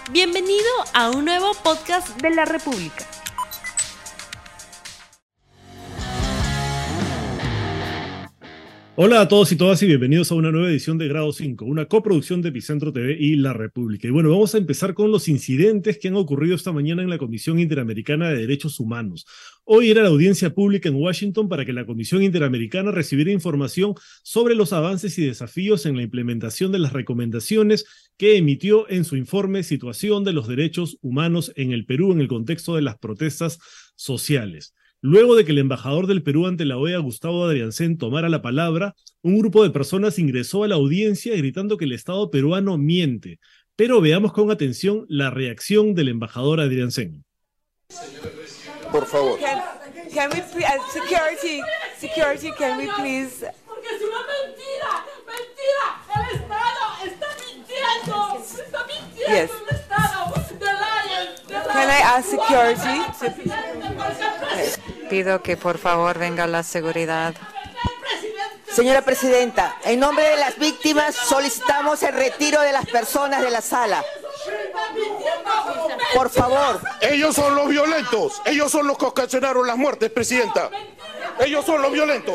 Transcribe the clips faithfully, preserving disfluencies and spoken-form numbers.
Bienvenido a un nuevo podcast de la República. Hola a todos y todas y bienvenidos a una nueva edición de Grado cinco, una coproducción de Epicentro T V y La República. Y bueno, vamos a empezar con los incidentes que han ocurrido esta mañana en la Comisión Interamericana de Derechos Humanos. Hoy era la audiencia pública en Washington para que la Comisión Interamericana recibiera información sobre los avances y desafíos en la implementación de las recomendaciones que emitió en su informe Situación de los Derechos Humanos en el Perú en el contexto de las protestas sociales. Luego de que el embajador del Perú ante la O E A, Gustavo Adriancén, tomara la palabra, un grupo de personas ingresó a la audiencia gritando que el Estado peruano miente. Pero veamos con atención la reacción del embajador Adriancén. Por favor. Can, can we, uh, security, security, can we please... Porque es una mentira, mentira. El Estado está mintiendo, está mintiendo Yes. el Estado. The lion, the lion. Can I ask security to... Pido que por favor venga la seguridad. Señora Presidenta, en nombre de las víctimas solicitamos el retiro de las personas de la sala. Por favor. Ellos son los violentos. Ellos son los que ocasionaron las muertes, Presidenta. Ellos son los violentos.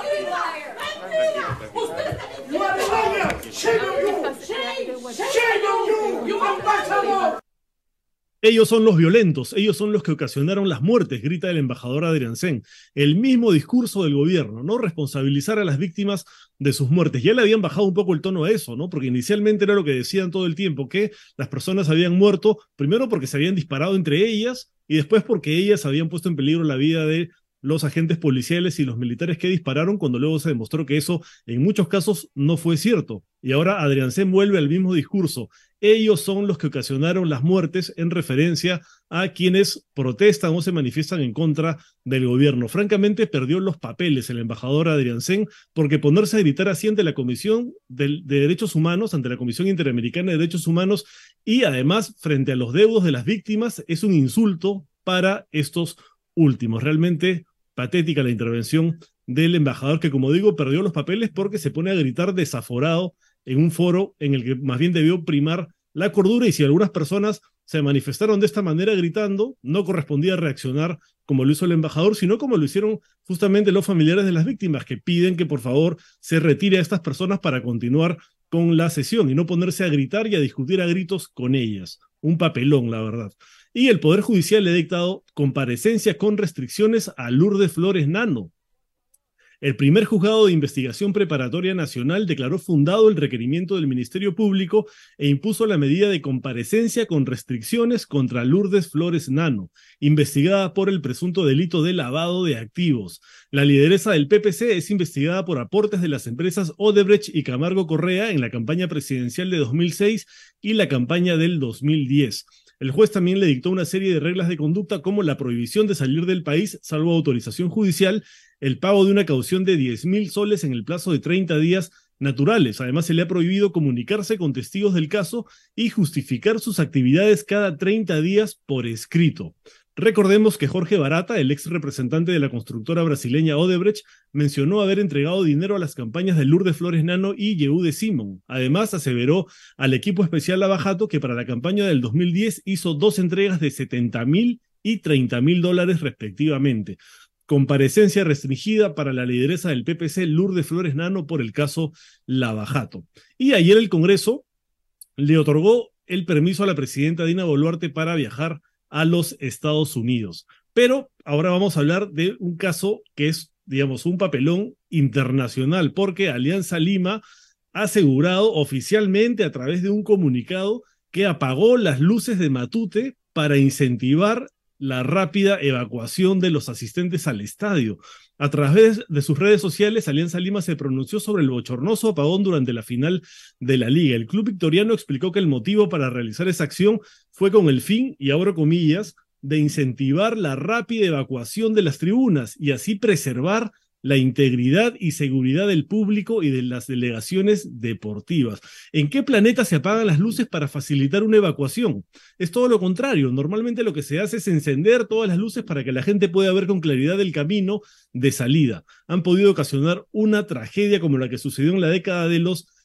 Ellos son los violentos, ellos son los que ocasionaron las muertes, grita el embajador Adriancén. El mismo discurso del gobierno, ¿no? Responsabilizar a las víctimas de sus muertes. Ya le habían bajado un poco el tono a eso, ¿no? Porque inicialmente era lo que decían todo el tiempo, que las personas habían muerto, primero porque se habían disparado entre ellas, y después porque ellas habían puesto en peligro la vida de los agentes policiales y los militares que dispararon, cuando luego se demostró que eso en muchos casos no fue cierto. Y ahora Adriancén vuelve al mismo discurso. Ellos son los que ocasionaron las muertes en referencia a quienes protestan o se manifiestan en contra del gobierno. Francamente perdió los papeles el embajador Adriancén, porque ponerse a gritar así ante la Comisión de, de Derechos Humanos, ante la Comisión Interamericana de Derechos Humanos, y además frente a los deudos de las víctimas, es un insulto para estos últimos. Realmente patética la intervención del embajador, que, como digo, perdió los papeles porque se pone a gritar desaforado en un foro en el que más bien debió primar la cordura, y si algunas personas se manifestaron de esta manera gritando, no correspondía reaccionar como lo hizo el embajador, sino como lo hicieron justamente los familiares de las víctimas, que piden que por favor se retire a estas personas para continuar con la sesión y no ponerse a gritar y a discutir a gritos con ellas. Un papelón, la verdad. Y el Poder Judicial le ha dictado comparecencia con restricciones a Lourdes Flores Nano. El primer juzgado de investigación preparatoria nacional declaró fundado el requerimiento del Ministerio Público e impuso la medida de comparecencia con restricciones contra Lourdes Flores Nano, investigada por el presunto delito de lavado de activos. La lideresa del P P C es investigada por aportes de las empresas Odebrecht y Camargo Correa en la campaña presidencial de dos mil seis y la campaña del dos mil diez. El juez también le dictó una serie de reglas de conducta, como la prohibición de salir del país salvo autorización judicial, el pago de una caución de diez mil soles en el plazo de treinta días naturales. Además, se le ha prohibido comunicarse con testigos del caso y justificar sus actividades cada treinta días por escrito. Recordemos que Jorge Barata, el ex representante de la constructora brasileña Odebrecht, mencionó haber entregado dinero a las campañas de Lourdes Flores Nano y Yehude Simón. Además, aseveró al equipo especial Lavajato que para la campaña del dos mil diez hizo dos entregas de setenta mil y treinta mil dólares respectivamente. Comparecencia restringida para la lideresa del P P C, Lourdes Flores Nano, por el caso Lavajato. Y ayer el Congreso le otorgó el permiso a la presidenta Dina Boluarte para viajar a los Estados Unidos. Pero ahora vamos a hablar de un caso que es, digamos, un papelón internacional, porque Alianza Lima ha asegurado oficialmente a través de un comunicado que apagó las luces de Matute para incentivar la rápida evacuación de los asistentes al estadio. A través de sus redes sociales, Alianza Lima se pronunció sobre el bochornoso apagón durante la final de la liga. El club victoriano explicó que el motivo para realizar esa acción fue con el fin, y abro comillas, de incentivar la rápida evacuación de las tribunas y así preservar la integridad y seguridad del público y de las delegaciones deportivas. ¿En qué planeta se apagan las luces para facilitar una evacuación? Es todo lo contrario. Normalmente lo que se hace es encender todas las luces para que la gente pueda ver con claridad el camino de salida. Han podido ocasionar una tragedia como la que sucedió en la década de los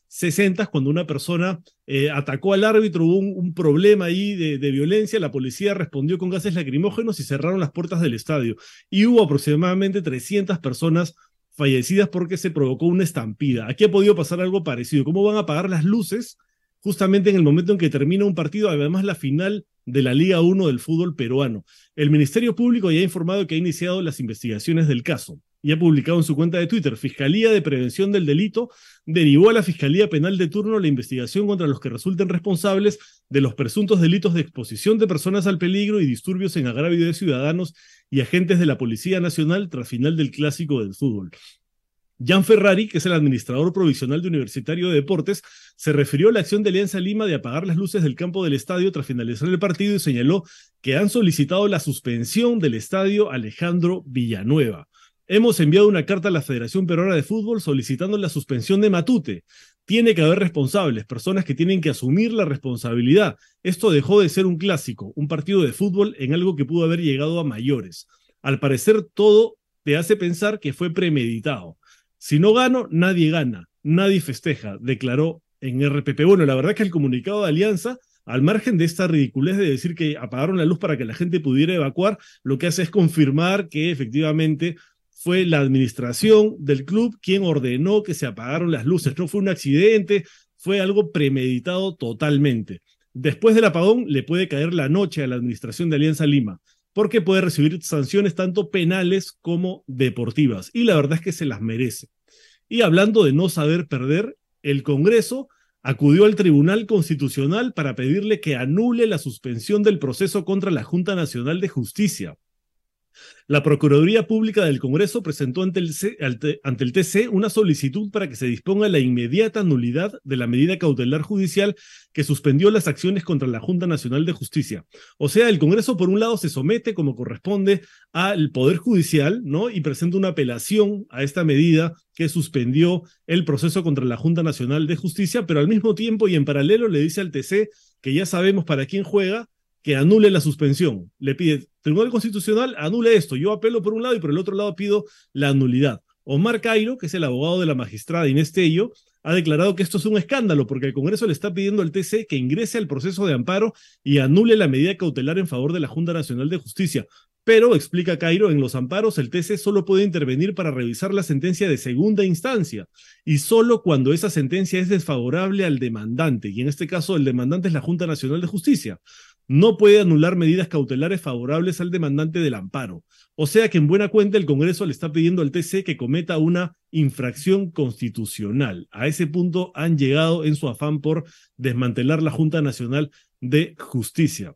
sesenta, cuando una persona eh, atacó al árbitro, hubo un, un problema ahí de, de violencia, la policía respondió con gases lacrimógenos y cerraron las puertas del estadio. Y hubo aproximadamente trescientas personas fallecidas porque se provocó una estampida. Aquí ha podido pasar algo parecido. ¿Cómo van a apagar las luces justamente en el momento en que termina un partido, además la final de la Liga uno del fútbol peruano? El Ministerio Público ya ha informado que ha iniciado las investigaciones del caso y ha publicado en su cuenta de Twitter: Fiscalía de Prevención del Delito derivó a la Fiscalía Penal de turno la investigación contra los que resulten responsables de los presuntos delitos de exposición de personas al peligro y disturbios en agravio de ciudadanos y agentes de la Policía Nacional tras final del Clásico del Fútbol. Jan Ferrari, que es el administrador provisional de Universitario de Deportes, se refirió a la acción de Alianza Lima de apagar las luces del campo del estadio tras finalizar el partido y señaló que han solicitado la suspensión del estadio Alejandro Villanueva. Hemos enviado una carta a la Federación Peruana de Fútbol solicitando la suspensión de Matute. Tiene que haber responsables, personas que tienen que asumir la responsabilidad. Esto dejó de ser un clásico, un partido de fútbol, en algo que pudo haber llegado a mayores. Al parecer, todo te hace pensar que fue premeditado. Si no gano, nadie gana, nadie festeja, declaró en R P P. Bueno, la verdad es que el comunicado de Alianza, al margen de esta ridiculez de decir que apagaron la luz para que la gente pudiera evacuar, lo que hace es confirmar que efectivamente fue la administración del club quien ordenó que se apagaron las luces. No fue un accidente, fue algo premeditado totalmente. Después del apagón le puede caer la noche a la administración de Alianza Lima, porque puede recibir sanciones tanto penales como deportivas, y la verdad es que se las merece. Y hablando de no saber perder, el Congreso acudió al Tribunal Constitucional para pedirle que anule la suspensión del proceso contra la Junta Nacional de Justicia. La Procuraduría Pública del Congreso presentó ante el, C, ante el T C una solicitud para que se disponga la inmediata nulidad de la medida cautelar judicial que suspendió las acciones contra la Junta Nacional de Justicia. O sea, el Congreso por un lado se somete como corresponde al Poder Judicial, ¿no? Y presenta una apelación a esta medida que suspendió el proceso contra la Junta Nacional de Justicia, pero al mismo tiempo y en paralelo le dice al T C que ya sabemos para quién juega, que anule la suspensión. Le pide, Tribunal Constitucional, anule esto. Yo apelo por un lado y por el otro lado pido la nulidad. Omar Cairo, que es el abogado de la magistrada Inés Tello, ha declarado que esto es un escándalo porque el Congreso le está pidiendo al T C que ingrese al proceso de amparo y anule la medida cautelar en favor de la Junta Nacional de Justicia. Pero, explica Cairo, en los amparos el T C solo puede intervenir para revisar la sentencia de segunda instancia y solo cuando esa sentencia es desfavorable al demandante, y en este caso el demandante es la Junta Nacional de Justicia. No puede anular medidas cautelares favorables al demandante del amparo. O sea que en buena cuenta el Congreso le está pidiendo al T C que cometa una infracción constitucional. A ese punto han llegado en su afán por desmantelar la Junta Nacional de Justicia.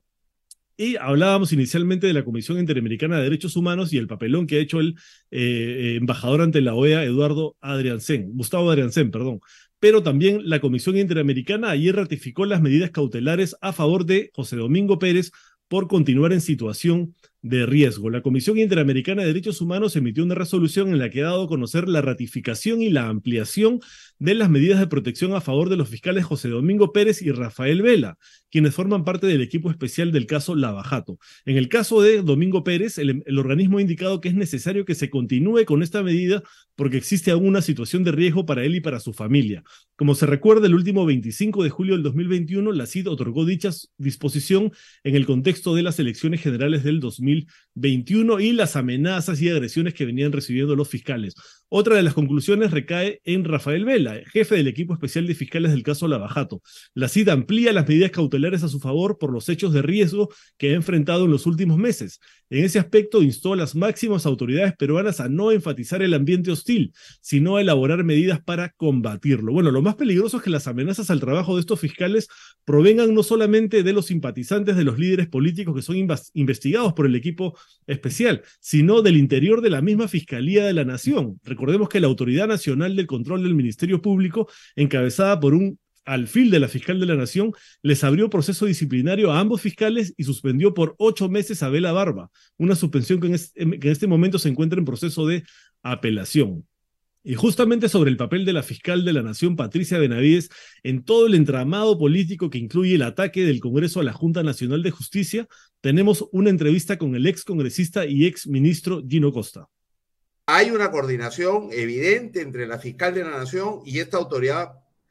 Y hablábamos inicialmente de la Comisión Interamericana de Derechos Humanos y el papelón que ha hecho el eh, embajador ante la O E A, Eduardo Adriansen, Gustavo Adriansen, perdón. Pero también la Comisión Interamericana ayer ratificó las medidas cautelares a favor de José Domingo Pérez por continuar en situación de riesgo. La Comisión Interamericana de Derechos Humanos emitió una resolución en la que ha dado a conocer la ratificación y la ampliación de las medidas de protección a favor de los fiscales José Domingo Pérez y Rafael Vela, quienes forman parte del equipo especial del caso Lava Jato. En el caso de Domingo Pérez, el, el organismo ha indicado que es necesario que se continúe con esta medida porque existe aún una situación de riesgo para él y para su familia. Como se recuerda, el último veinticinco de julio del dos mil veintiuno, la C I D otorgó dicha disposición en el contexto de las elecciones generales del dos mil veintiuno y las amenazas y agresiones que venían recibiendo los fiscales. Otra de las conclusiones recae en Rafael Vela, jefe del equipo especial de fiscales del caso Lava Jato. La C I D amplía las medidas cautelares a su favor por los hechos de riesgo que ha enfrentado en los últimos meses. En ese aspecto, instó a las máximas autoridades peruanas a no enfatizar el ambiente hostil, sino a elaborar medidas para combatirlo. Bueno, lo más peligroso es que las amenazas al trabajo de estos fiscales provengan no solamente de los simpatizantes de los líderes políticos que son investigados por el equipo especial, sino del interior de la misma Fiscalía de la Nación. Recordemos que la Autoridad Nacional del Control del Ministerio Público, encabezada por un alfil de la fiscal de la Nación, les abrió proceso disciplinario a ambos fiscales y suspendió por ocho meses a Vela Barba, una suspensión que en, este, que en este momento se encuentra en proceso de apelación. Y justamente sobre el papel de la fiscal de la Nación, Patricia Benavides, en todo el entramado político que incluye el ataque del Congreso a la Junta Nacional de Justicia, tenemos una entrevista con el ex congresista y ex ministro Gino Costa. Hay una coordinación evidente entre la fiscal de la Nación y esta autoridad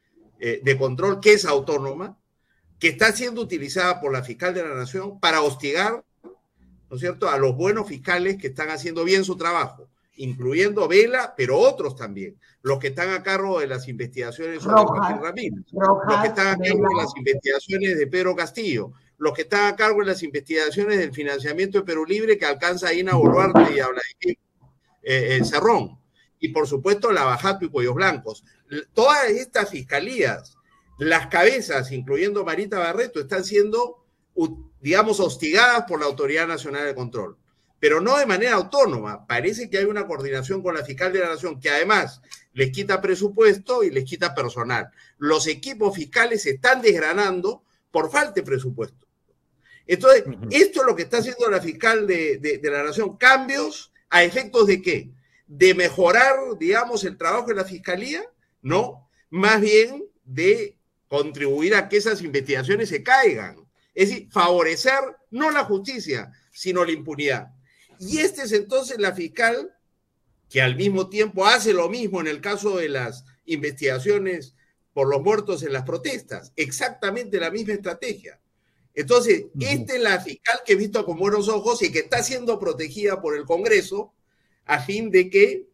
eh, de Control, que es autónoma, que está siendo utilizada por la fiscal de la Nación para hostigar, ¿no es cierto?, a los buenos fiscales que están haciendo bien su trabajo, incluyendo Vela, pero otros también, los que están a cargo de las investigaciones sobre Joaquín Ramírez, Rojas, los que están a cargo Vela. de las investigaciones de Pedro Castillo, los que están a cargo de las investigaciones del financiamiento de Perú Libre que alcanza a Ina Boluarte y a Vladimir eh, eh, Cerrón, y por supuesto Lavajato y Cuellos Blancos. Todas estas fiscalías, las cabezas, incluyendo Marita Barreto, están siendo, digamos, hostigadas por la Autoridad Nacional de Control, pero no de manera autónoma. Parece que hay una coordinación con la fiscal de la Nación, que además les quita presupuesto y les quita personal. Los equipos fiscales se están desgranando por falta de presupuesto. Entonces, uh-huh. esto es lo que está haciendo la fiscal de, de, de la Nación. ¿Cambios a efectos de qué? ¿De mejorar, digamos, el trabajo de la fiscalía? No, más bien de contribuir a que esas investigaciones se caigan. Es decir, favorecer no la justicia, sino la impunidad. Y este es entonces la fiscal que al mismo tiempo hace lo mismo en el caso de las investigaciones por los muertos en las protestas. Exactamente la misma estrategia. Entonces, uh-huh. esta es la fiscal que he visto con buenos ojos y que está siendo protegida por el Congreso a fin de que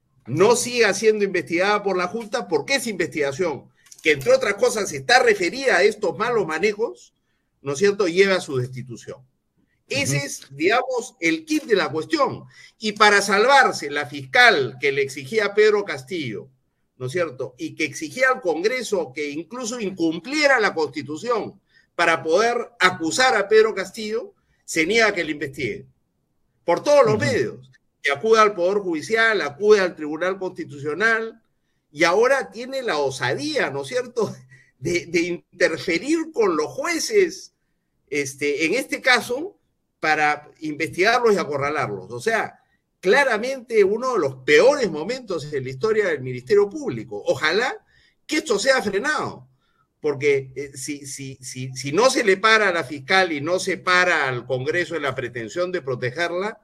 no siga siendo investigada por la Junta, porque es investigación que, entre otras cosas, está referida a estos malos manejos, ¿no es cierto?, lleva a su destitución. Ese es, digamos, el kit de la cuestión. Y para salvarse, la fiscal que le exigía a Pedro Castillo, ¿no es cierto?, y que exigía al Congreso que incluso incumpliera la Constitución para poder acusar a Pedro Castillo, se niega a que le investigue. Por todos los uh-huh. medios. Que acude al Poder Judicial, acude al Tribunal Constitucional, y ahora tiene la osadía, ¿no es cierto?, de, de interferir con los jueces, este, en este caso, para investigarlos y acorralarlos. O sea, claramente uno de los peores momentos en la historia del Ministerio Público. Ojalá que esto sea frenado, porque eh, si, si, si, si no se le para a la fiscal y no se para al Congreso en la pretensión de protegerla,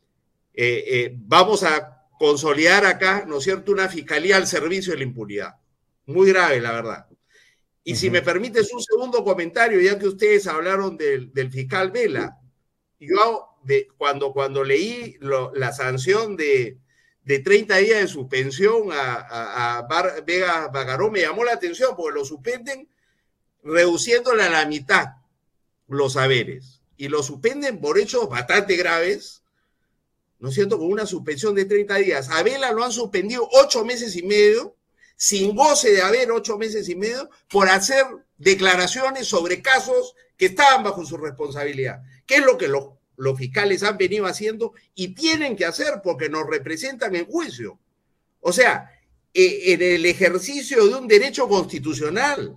eh, eh, vamos a consolidar acá, ¿no es cierto?, una fiscalía al servicio de la impunidad. Muy grave, la verdad. Y uh-huh. si me permites un segundo comentario, ya que ustedes hablaron del, del fiscal Vela, yo de, cuando, cuando leí lo, la sanción de, de treinta días de suspensión a, a, a Bar, Vega Bagaró, me llamó la atención porque lo suspenden reduciéndole a la mitad los haberes. Y lo suspenden por hechos bastante graves, ¿no es cierto?, con una suspensión de treinta días. A Vela lo han suspendido ocho meses y medio, sin goce de haber ocho meses y medio, por hacer declaraciones sobre casos que estaban bajo su responsabilidad. ¿Qué es lo que los, los fiscales han venido haciendo y tienen que hacer porque nos representan en juicio? O sea, eh, en el ejercicio de un derecho constitucional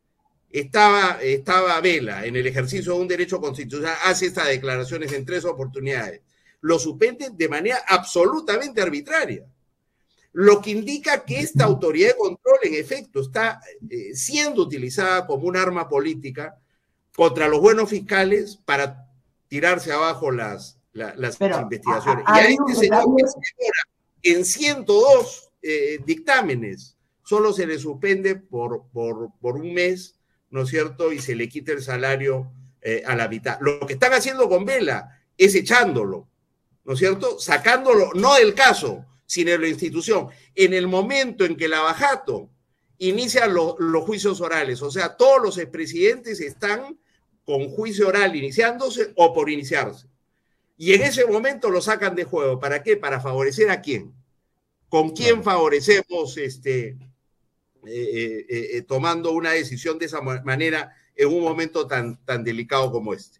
estaba, estaba Vela, en el ejercicio de un derecho constitucional, hace estas declaraciones en tres oportunidades. Lo suspenden de manera absolutamente arbitraria. Lo que indica que esta autoridad de control, en efecto, está eh, siendo utilizada como un arma política contra los buenos fiscales para tirarse abajo las, la, las Pero, investigaciones. A, a, y a este señor, en ciento dos eh, dictámenes, solo se le suspende por, por, por un mes, ¿no es cierto?, y se le quita el salario eh, a la mitad. Lo que están haciendo con Vela es echándolo, ¿no es cierto?, sacándolo, no del caso, sino de la institución. En el momento en que Lavajato inicia lo, los juicios orales, o sea, todos los expresidentes están con juicio oral iniciándose o por iniciarse. Y en ese momento lo sacan de juego. ¿Para qué? Para favorecer a quién. ¿Con quién favorecemos este, eh, eh, eh, tomando una decisión de esa manera en un momento tan, tan delicado como este?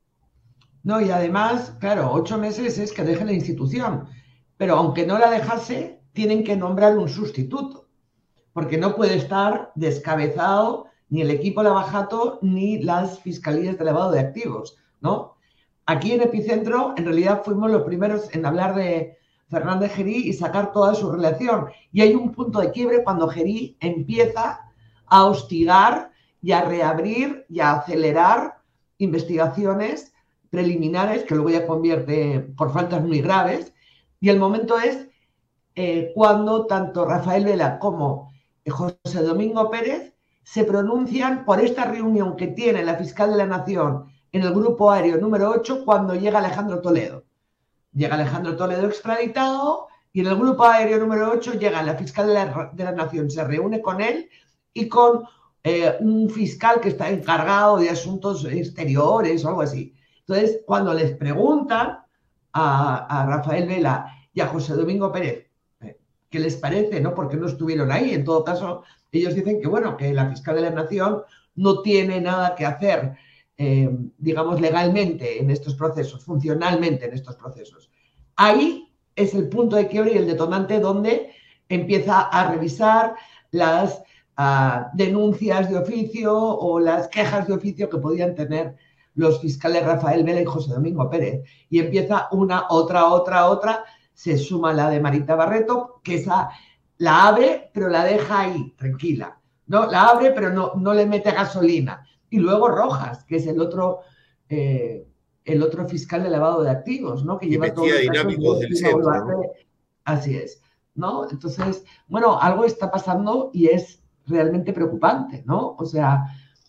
No, y además, claro, ocho meses es que deje la institución, pero aunque no la dejase, tienen que nombrar un sustituto, porque no puede estar descabezado ni el equipo Lavajato ni las fiscalías de lavado de activos, ¿no? Aquí en Epicentro, en realidad, fuimos los primeros en hablar de Fernández Gerí y sacar toda su relación. Y hay un punto de quiebre cuando Gerí empieza a hostigar y a reabrir y a acelerar investigaciones preliminares que luego ya convierte por faltas muy graves. Y el momento es eh, cuando tanto Rafael Vela como José Domingo Pérez se pronuncian por esta reunión que tiene la fiscal de la Nación en el grupo aéreo número ocho cuando llega Alejandro Toledo. Llega Alejandro Toledo extraditado y en el grupo aéreo número ocho llega la fiscal de la, de la Nación, se reúne con él y con eh, un fiscal que está encargado de asuntos exteriores o algo así. Entonces, cuando les preguntan a, a Rafael Vela y a José Domingo Pérez eh, qué les parece, ¿no? Porque no estuvieron ahí. En todo caso, ellos dicen que, bueno, que la fiscal de la Nación no tiene nada que hacer, eh, digamos, legalmente en estos procesos, funcionalmente en estos procesos. Ahí es el punto de quiebre y el detonante donde empieza a revisar las uh, denuncias de oficio o las quejas de oficio que podían tener los fiscales Rafael Vela y José Domingo Pérez. Y empieza una, otra, otra, otra, se suma la de Marita Barreto, que esa la abre, pero la deja ahí, tranquila. ¿No? La abre, pero no, no le mete gasolina. Y luego Rojas, que es el otro, eh, el otro fiscal de lavado de activos, ¿no? Que lleva todo el dinámicos del centro, ¿no? Así es, ¿no? Entonces, bueno, algo está pasando y es realmente preocupante, ¿no? O sea,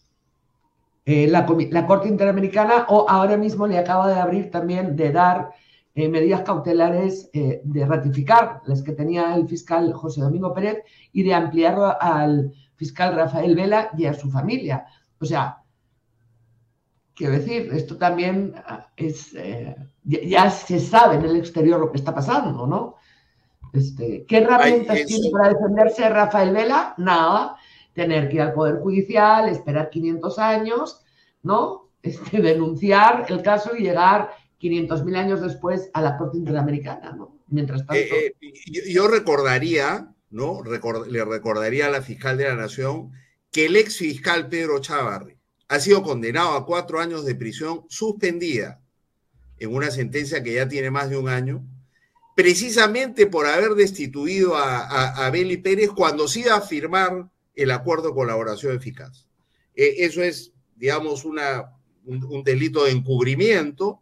eh, la, la Corte Interamericana o ahora mismo le acaba de abrir también, de dar eh, medidas cautelares, eh, de ratificar las que tenía el fiscal José Domingo Pérez y de ampliarlo al fiscal Rafael Vela y a su familia. O sea, quiero decir, esto también es, eh, ya se sabe en el exterior lo que está pasando, ¿no? Este, ¿qué herramientas Ay, tiene para defenderse Rafael Vela? Nada, tener que ir al Poder Judicial, esperar quinientos años, ¿no? Este, denunciar el caso y llegar quinientos mil años después a la Corte Interamericana, ¿no? Mientras tanto... Eh, eh, yo, yo recordaría, ¿no? Record, le recordaría a la fiscal de la Nación que el ex fiscal Pedro Chávarri ha sido condenado a cuatro años de prisión suspendida en una sentencia que ya tiene más de un año, precisamente por haber destituido a, a, a Beli Pérez cuando se iba a firmar el acuerdo de colaboración eficaz. Eh, eso es, digamos, una, un, un delito de encubrimiento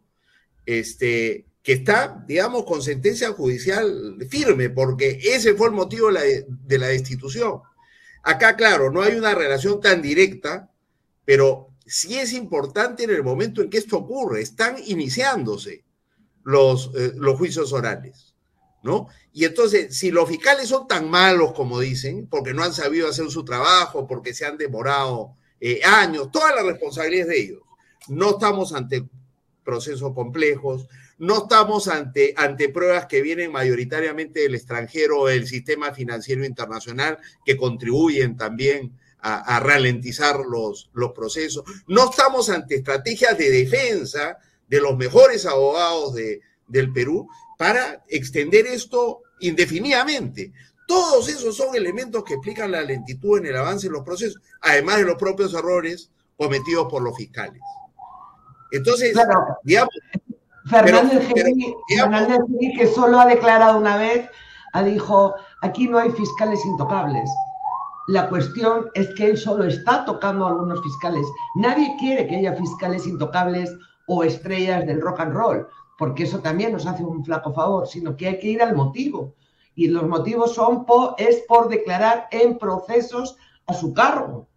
este, que está, digamos, con sentencia judicial firme, porque ese fue el motivo de la, de la destitución. Acá, claro, no hay una relación tan directa, pero sí es importante en el momento en que esto ocurre. Están iniciándose los, eh, los juicios orales, ¿no? Y entonces, si los fiscales son tan malos como dicen, porque no han sabido hacer su trabajo, porque se han demorado eh, años, toda la responsabilidad es de ellos. No estamos ante procesos complejos, no estamos ante, ante pruebas que vienen mayoritariamente del extranjero o del sistema financiero internacional, que contribuyen también a, a ralentizar los, los procesos. No estamos ante estrategias de defensa de los mejores abogados de, del Perú para extender esto indefinidamente. Todos esos son elementos que explican la lentitud en el avance de los procesos, además de los propios errores cometidos por los fiscales. Entonces, claro, digamos... Fernández Geli, que solo ha declarado una vez, ha dicho, aquí no hay fiscales intocables. La cuestión es que él solo está tocando a algunos fiscales. Nadie quiere que haya fiscales intocables o estrellas del rock and roll, porque eso también nos hace un flaco favor, sino que hay que ir al motivo. Y los motivos son por, es por declarar en procesos a su cargo.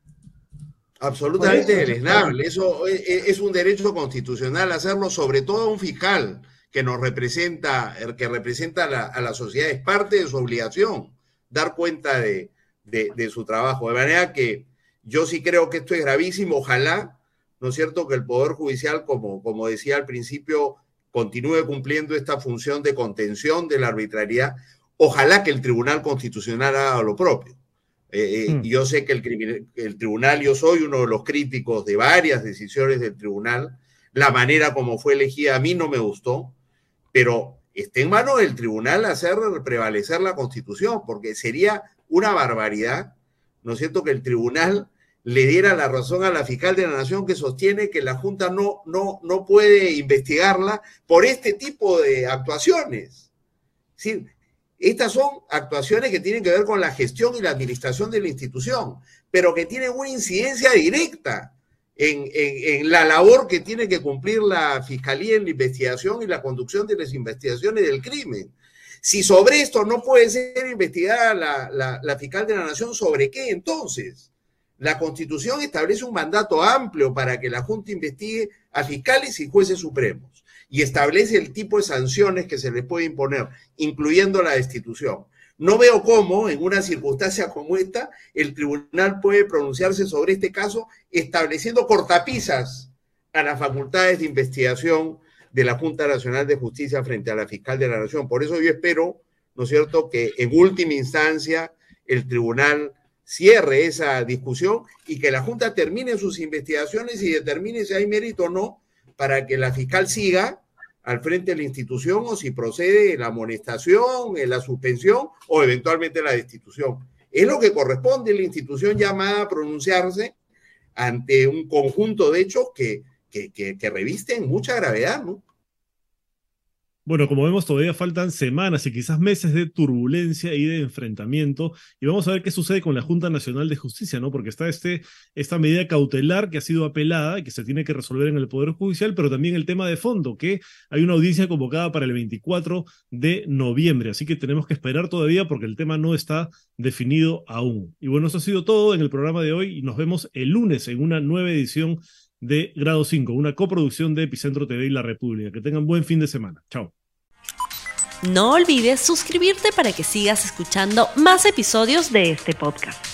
Absolutamente deleznable. Eso es, es un derecho constitucional hacerlo, sobre todo a un fiscal que nos representa, que representa a la, a la sociedad. Es parte de su obligación dar cuenta de, de, de su trabajo. De manera que yo sí creo que esto es gravísimo. Ojalá, ¿no es cierto?, que el Poder Judicial, como, como decía al principio, continúe cumpliendo esta función de contención de la arbitrariedad. Ojalá que el Tribunal Constitucional haga lo propio. Eh, eh, mm. Yo sé que el, el tribunal, yo soy uno de los críticos de varias decisiones del tribunal. La manera como fue elegida a mí no me gustó, pero está en manos del tribunal hacer prevalecer la Constitución, porque sería una barbaridad, ¿no es cierto?, que el tribunal le diera la razón a la fiscal de la Nación, que sostiene que la Junta no, no, no puede investigarla por este tipo de actuaciones. Es decir, estas son actuaciones que tienen que ver con la gestión y la administración de la institución, pero que tienen una incidencia directa en, en, en la labor que tiene que cumplir la Fiscalía en la investigación y la conducción de las investigaciones del crimen. Si sobre esto no puede ser investigada la, la, la fiscal de la Nación, ¿sobre qué entonces? La Constitución establece un mandato amplio para que la Junta investigue a fiscales y jueces supremos y establece el tipo de sanciones que se les puede imponer, incluyendo la destitución. No veo cómo, en una circunstancia como esta, el tribunal puede pronunciarse sobre este caso estableciendo cortapisas a las facultades de investigación de la Junta Nacional de Justicia frente a la fiscal de la Nación. Por eso yo espero, ¿no es cierto?, que en última instancia el tribunal cierre esa discusión y que la Junta termine sus investigaciones y determine si hay mérito o no para que la fiscal siga al frente de la institución o si procede la amonestación, la suspensión o eventualmente la destitución. Es lo que corresponde a la institución llamada a pronunciarse ante un conjunto de hechos que, que, que, que revisten mucha gravedad, ¿no? Bueno, como vemos, todavía faltan semanas y quizás meses de turbulencia y de enfrentamiento, y vamos a ver qué sucede con la Junta Nacional de Justicia, ¿no? Porque está este, esta medida cautelar que ha sido apelada y que se tiene que resolver en el Poder Judicial, pero también el tema de fondo, que hay una audiencia convocada para el veinticuatro de noviembre, así que tenemos que esperar todavía porque el tema no está definido aún. Y bueno, eso ha sido todo en el programa de hoy y nos vemos el lunes en una nueva edición de Grado cinco, una coproducción de Epicentro T V y La República. Que tengan buen fin de semana. Chao. No olvides suscribirte para que sigas escuchando más episodios de este podcast.